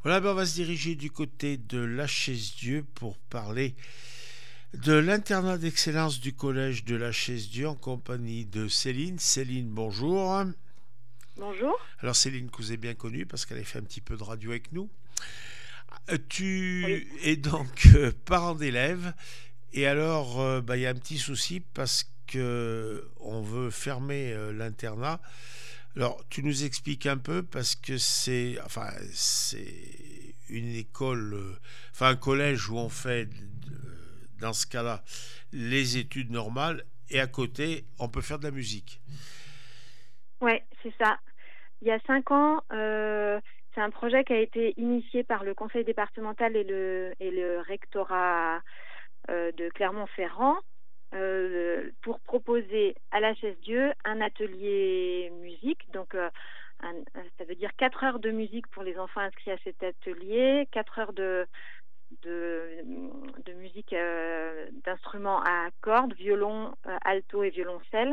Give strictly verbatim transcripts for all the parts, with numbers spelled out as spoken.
Voilà, ben on va se diriger du côté de La Chaise-Dieu pour parler de l'internat d'excellence du collège de La Chaise-Dieu en compagnie de Céline. Céline, bonjour. Bonjour. Alors Céline, que vous avez bien connue parce qu'elle a fait un petit peu de radio avec nous. Euh, Oui. Tu es donc euh, parent d'élèves et alors euh, bah, il y a un petit souci parce que on veut fermer euh, l'internat. Alors, tu nous expliques un peu parce que c'est, enfin, c'est une école, euh, enfin un collège où on fait, euh, dans ce cas-là, les études normales et à côté, on peut faire de la musique. Ouais, c'est ça. Il y a cinq ans, euh, c'est un projet qui a été initié par le conseil départemental et le, et le rectorat euh, de Clermont-Ferrand euh, pour proposer à la Chaise-Dieu un atelier musique. Donc, euh, un- ça veut dire quatre heures de musique pour les enfants inscrits à cet atelier, quatre heures de, de, de musique euh, d'instruments à cordes, violon, euh, alto et violoncelle.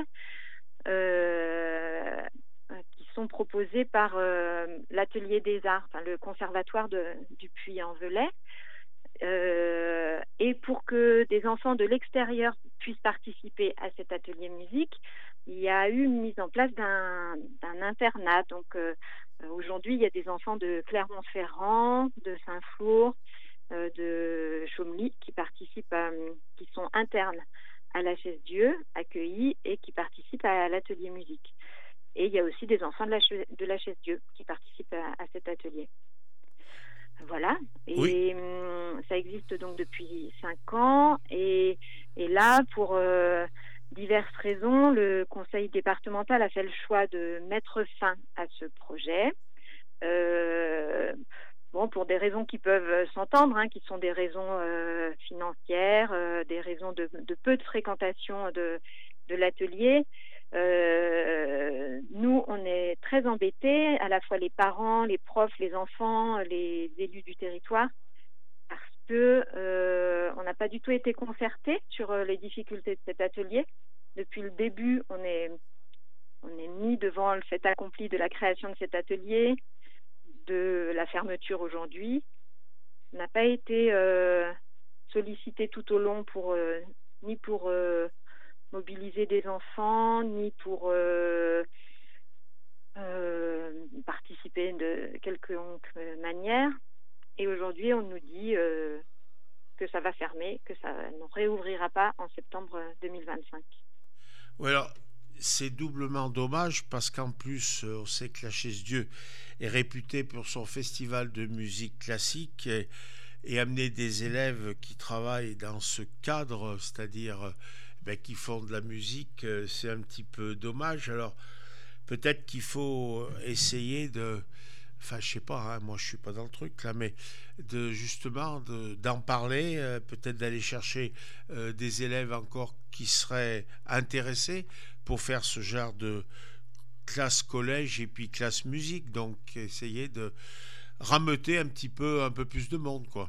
euh, qui sont proposés par euh, l'Atelier des Arts, enfin, le conservatoire de, du Puy-en-Velay. Euh, et pour que des enfants de l'extérieur puissent participer à cet atelier musique, il y a eu une mise en place d'un, d'un internat. Donc euh, aujourd'hui, il y a des enfants de Clermont-Ferrand, de Saint-Flour, euh, de Chaumelly qui participent, à, qui sont internes à la Chaise-Dieu, accueillis et qui participent à l'atelier musique. Et il y a aussi des enfants de la, de la Chaise-Dieu qui participent à, à cet atelier. Voilà. Oui, Et hum, ça existe donc depuis cinq ans. Et, et là, pour euh, diverses raisons, le conseil départemental a fait le choix de mettre fin à ce projet. Euh, bon, pour des raisons qui peuvent s'entendre, hein, qui sont des raisons euh, financières, euh, des raisons de, de peu de fréquentation de, de l'atelier. Euh, nous, on est très embêtés, à la fois les parents, les profs, les enfants, les élus du territoire, parce que euh, on n'a pas du tout été concertés sur euh, les difficultés de cet atelier. Depuis le début, on est, on est mis devant le fait accompli de la création de cet atelier, de la fermeture aujourd'hui. On n'a pas été euh, sollicité tout au long pour euh, ni pour euh, mobiliser des enfants, ni pour euh, euh, participer de quelconque manière. Et aujourd'hui, on nous dit euh, que ça va fermer, que ça ne réouvrira pas en septembre deux mille vingt-cinq. oui, alors c'est doublement dommage parce qu'en plus, euh, on sait que La Chaise-Dieu est réputée pour son festival de musique classique et, et amener des élèves qui travaillent dans ce cadre, c'est-à-dire euh, ben, qui font de la musique, euh, c'est un petit peu dommage. Alors, peut-être qu'il faut essayer de, enfin je sais pas, hein, moi je suis pas dans le truc là, mais de justement de, d'en parler, euh, peut-être d'aller chercher euh, des élèves encore qui seraient intéressés pour faire ce genre de classe collège et puis classe musique, donc essayer de rameuter un petit peu un peu plus de monde quoi.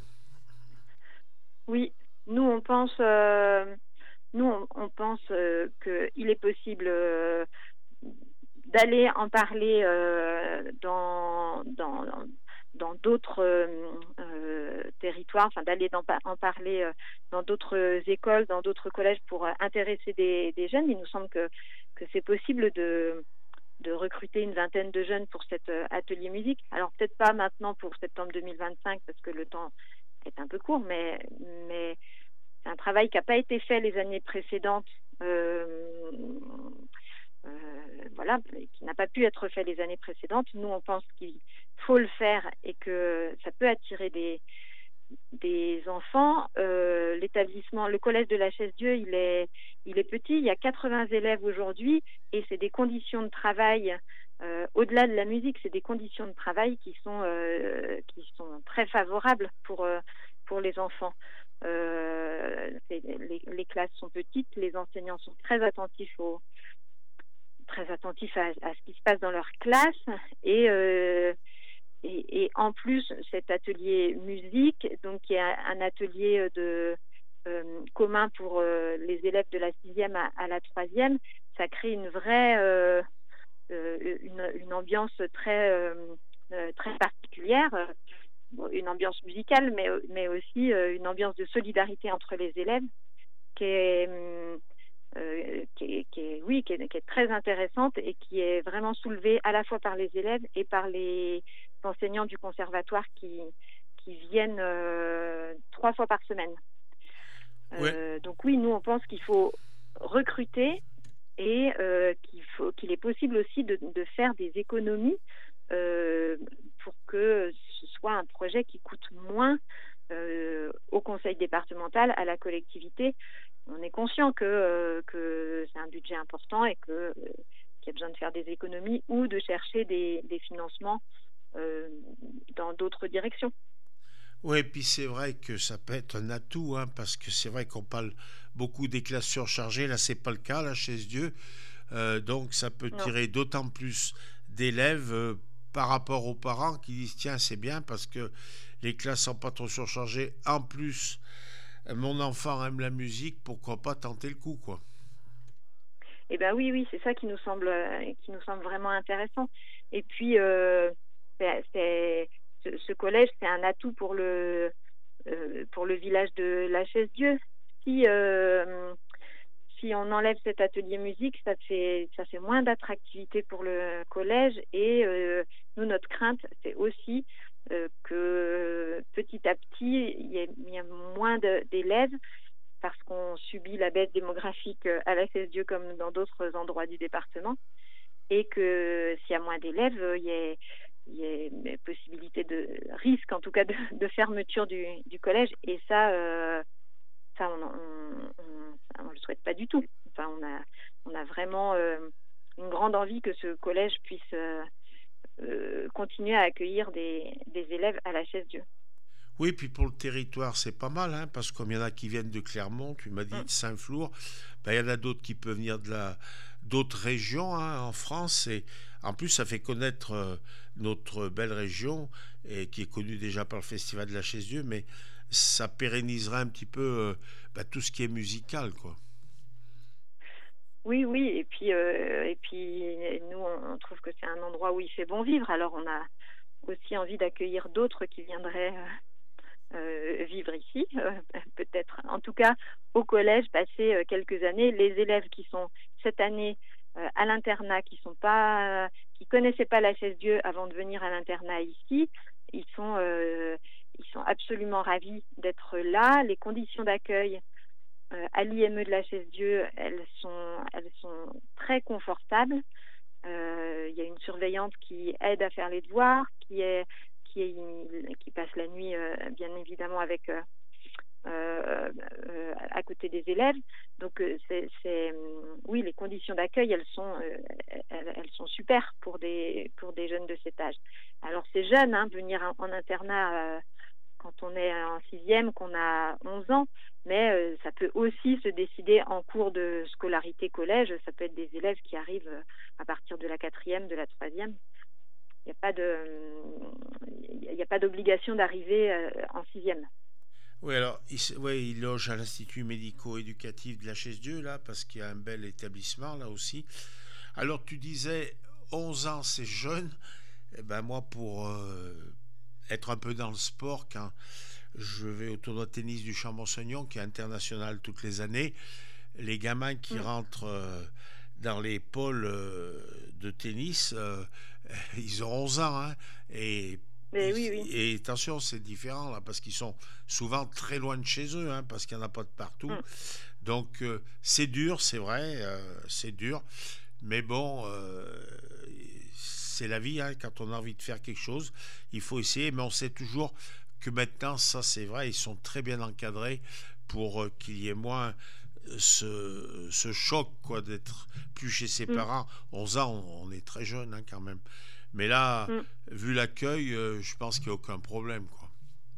Oui, nous on pense, euh, nous on, on pense euh, qu'il est possible euh, d'aller en parler euh, dans, dans, dans d'autres euh, euh, territoires, enfin d'aller en parler euh, dans d'autres écoles, dans d'autres collèges pour euh, intéresser des, des jeunes. Il nous semble que, que c'est possible de, de recruter une vingtaine de jeunes pour cet euh, atelier musique. Alors peut-être pas maintenant pour septembre deux mille vingt-cinq parce que le temps est un peu court, mais, mais c'est un travail qui n'a pas été fait les années précédentes. Euh, euh, voilà, qui n'a pas pu être fait les années précédentes. Nous, on pense qu'il faut le faire et que ça peut attirer des, des enfants. Euh, l'établissement, le collège de la Chaise-Dieu, il est, il est petit. Il y a quatre-vingts élèves aujourd'hui et c'est des conditions de travail. Euh, au-delà de la musique, c'est des conditions de travail qui sont, euh, qui sont très favorables pour, euh, pour les enfants. Euh, les, les classes sont petites, les enseignants sont très attentifs aux, très attentifs à, à ce qui se passe dans leur classe et, euh, et, et en plus cet atelier musique, donc qui est un atelier de euh, commun pour euh, les élèves de la sixième à, à la troisième, ça crée une vraie euh, euh, une, une ambiance très euh, très particulière. une ambiance musicale, mais, mais aussi euh, une ambiance de solidarité entre les élèves qui est, euh, qui est, qui est oui, qui est, qui est très intéressante et qui est vraiment soulevée à la fois par les élèves et par les enseignants du conservatoire qui, qui viennent euh, trois fois par semaine. Ouais. Euh, donc oui, nous on pense qu'il faut recruter et euh, qu'il faut qu'il est possible aussi de, de faire des économies euh, pour que ce soit un projet qui coûte moins euh, au conseil départemental, à la collectivité. On est conscient que, euh, que c'est un budget important et que, euh, qu'il y a besoin de faire des économies ou de chercher des, des financements euh, dans d'autres directions. Oui, puis c'est vrai que ça peut être un atout, hein, parce que c'est vrai qu'on parle beaucoup des classes surchargées. Là, c'est pas le cas, là, chez Dieu. Euh, donc, ça peut Non. tirer d'autant plus d'élèves euh, par rapport aux parents qui disent tiens, c'est bien parce que les classes sont pas trop surchargées. En plus, mon enfant aime la musique, pourquoi pas tenter le coup, quoi. Eh ben oui, oui, c'est ça qui nous semble, qui nous semble vraiment intéressant. Et puis, euh, c'est, c'est, ce, ce collège, c'est un atout pour le, euh, pour le village de la Chaise-Dieu. Si, euh, si on enlève cet atelier musique, ça fait, ça fait moins d'attractivité pour le collège. Et euh, nous, notre crainte, c'est aussi euh, que petit à petit, il y ait, il y ait moins de, d'élèves parce qu'on subit la baisse démographique à la Chaise-Dieu comme dans d'autres endroits du département, et que s'il y a moins d'élèves, il y a, il y a une possibilité de risque, en tout cas de, de fermeture du, du collège, et ça, euh, ça on ne le souhaite pas du tout. Enfin, on a, on a vraiment euh, une grande envie que ce collège puisse euh, euh, continuer à accueillir des, des élèves à la Chaise-Dieu. Oui, puis pour le territoire, c'est pas mal, hein, parce que comme il y en a qui viennent de Clermont, tu m'as dit de Saint-Flour, ben, il y en a d'autres qui peuvent venir de la, d'autres régions, hein, en France. Et en plus, ça fait connaître euh, notre belle région, et qui est connue déjà par le Festival de la Chaise-Dieu, mais ça pérennisera un petit peu euh, ben, tout ce qui est musical, quoi. Oui, oui, et puis, euh, et puis nous, on, on trouve que c'est un endroit où il fait bon vivre, alors on a aussi envie d'accueillir d'autres qui viendraient euh, euh, vivre ici, euh, peut-être, en tout cas au collège, passer euh, quelques années. Les élèves qui sont cette année euh, à l'internat, qui sont pas, qui connaissaient pas la Chaise-Dieu avant de venir à l'internat ici, ils sont, euh, ils sont absolument ravis d'être là. Les conditions d'accueil Euh, à l'I M E de la Chaise-Dieu, elles sont, elles sont très confortables. Euh, il y a une surveillante qui aide à faire les devoirs, qui, est, qui, est, qui passe la nuit, euh, bien évidemment, avec, euh, euh, euh, à côté des élèves. Donc, euh, c'est, c'est, oui, les conditions d'accueil, elles sont, euh, elles, elles sont super pour des, pour des jeunes de cet âge. Alors, c'est jeune, hein, venir en, en internat euh, quand on est en sixième, qu'on a onze ans, mais euh, ça peut aussi se décider en cours de scolarité collège. Ça peut être des élèves qui arrivent euh, à partir de la quatrième, de la troisième. Il n'y a pas de, il n'y a pas d'obligation d'arriver euh, en sixième. Oui, alors, il, s- ouais, il loge à l'Institut médico-éducatif de la Chaise-Dieu, là, parce qu'il y a un bel établissement, là aussi. Alors, tu disais, onze ans, c'est jeune. Eh ben, moi, pour euh, être un peu dans le sport, quand je vais au tournoi de tennis du Champ-Monseigneur, qui est international toutes les années, les gamins qui Mm. rentrent euh, dans les pôles euh, de tennis, euh, ils ont onze ans, hein, et, Mais oui, oui. et attention, c'est différent là, parce qu'ils sont souvent très loin de chez eux, hein, parce qu'il n'y en a pas de partout. Mm. Donc euh, c'est dur, c'est vrai, euh, c'est dur, mais bon, euh, c'est la vie, hein, quand on a envie de faire quelque chose, il faut essayer, mais on sait toujours que maintenant, ça c'est vrai, ils sont très bien encadrés pour euh, qu'il y ait moins ce, ce choc, quoi, d'être plus chez ses Mm. parents. onze ans, on, on est très jeune, hein, quand même. Mais là, Mm. vu l'accueil, euh, je pense qu'il n'y a aucun problème, quoi.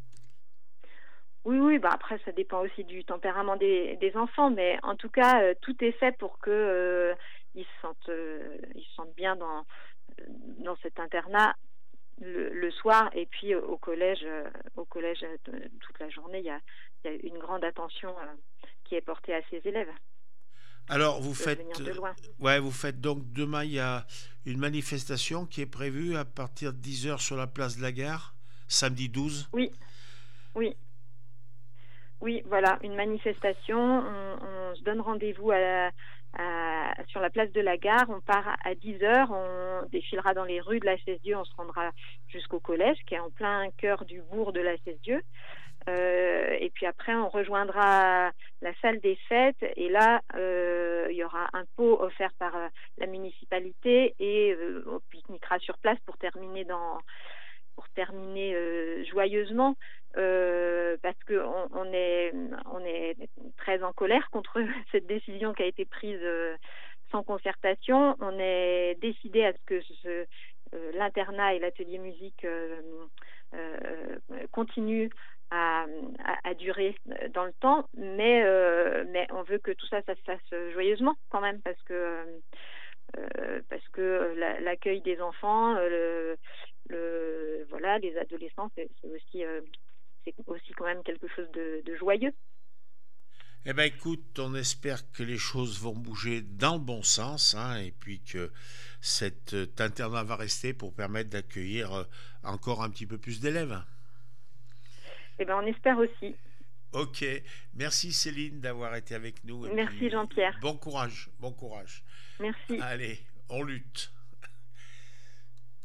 Oui, oui, bah après, ça dépend aussi du tempérament des, des enfants, mais en tout cas, euh, tout est fait pour que euh, ils se sentent, euh, ils se sentent bien dans, dans cet internat le, le soir, et puis euh, au collège, euh, au collège euh, toute la journée, il y a, il y a une grande attention euh, qui est portée à ces élèves Alors, qui vous peuvent faites, venir de euh, loin. ouais, vous faites donc demain, il y a une manifestation qui est prévue à partir de dix heures sur la place de la gare. samedi douze. Oui, oui. Oui, voilà, une manifestation. On, on se donne rendez-vous à, à, sur la place de la gare. On part à dix heures. On défilera dans les rues de la Cesse-Dieu. On se rendra jusqu'au collège, qui est en plein cœur du bourg de la Cesse-Dieu. Euh, et puis après, on rejoindra la salle des fêtes. Et là, euh, il y aura un pot offert par euh, la municipalité. Et euh, on pique-niquera sur place pour terminer dans... pour terminer euh, joyeusement, euh, parce qu'on on est, on est très en colère contre cette décision qui a été prise euh, sans concertation. On est décidé à ce que ce, euh, l'internat et l'atelier musique euh, euh, continuent à, à, à durer dans le temps, mais, euh, mais on veut que tout ça, ça se fasse joyeusement quand même, parce que euh, parce que la, l'accueil des enfants, le, le, voilà, les adolescents, c'est, c'est aussi, euh, c'est aussi quand même quelque chose de, de joyeux. Eh bien, écoute, on espère que les choses vont bouger dans le bon sens, hein, et puis que cet euh, internat va rester pour permettre d'accueillir euh, encore un petit peu plus d'élèves. Eh ben, on espère aussi. Ok, merci Céline d'avoir été avec nous, et Merci puis Jean-Pierre. bon courage, bon courage. Merci. Allez, on lutte.